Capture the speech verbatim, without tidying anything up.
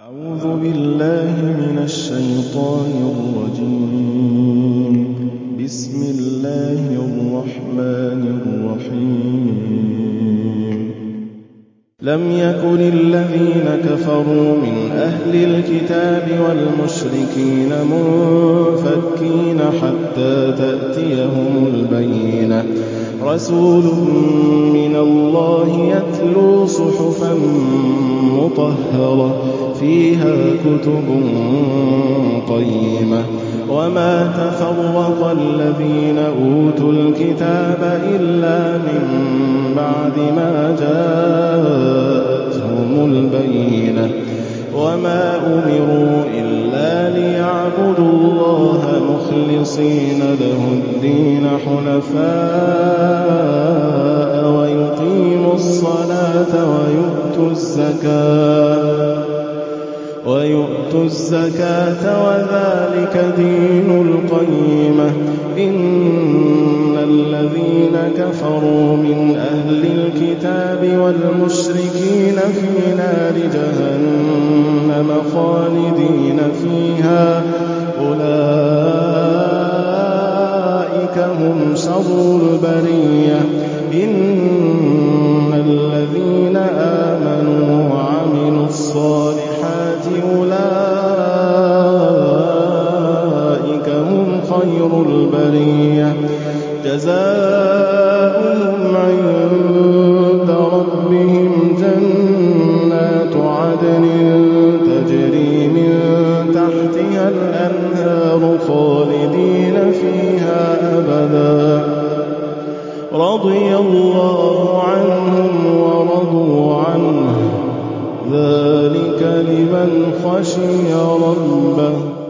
أعوذ بالله من الشيطان الرجيم. بسم الله الرحمن الرحيم. لم يكن الذين كفروا من أهل الكتاب والمشركين منفكين حتى تأتيهم البينة رسول من الله يتلو صحفا مطهرة فيها كتب قيمة وما تفرق الذين أوتوا الكتاب إلا من بعد ما جاءتهم البينة وما أمروا إلا ليعبدوا الله مخلصين له الدين حنفاء ويقيموا الصلاة ويؤتوا الزكاة ويؤتوا الزكاة وذلك دين القيمة. إن الذين كفروا من أهل الكتاب والمشركين في نار جهنم خالدين فيها أولئك هم شر البرية. إن الذين آمنوا وعملوا الصالحات أولئك هم خير البرية جزاؤهم عند ربهم جنات عدن تجري من تحتها الأنهار خالدين فيها أبدا رضي الله عنهم ورضوا عنه ذلك لمن خشي ربه.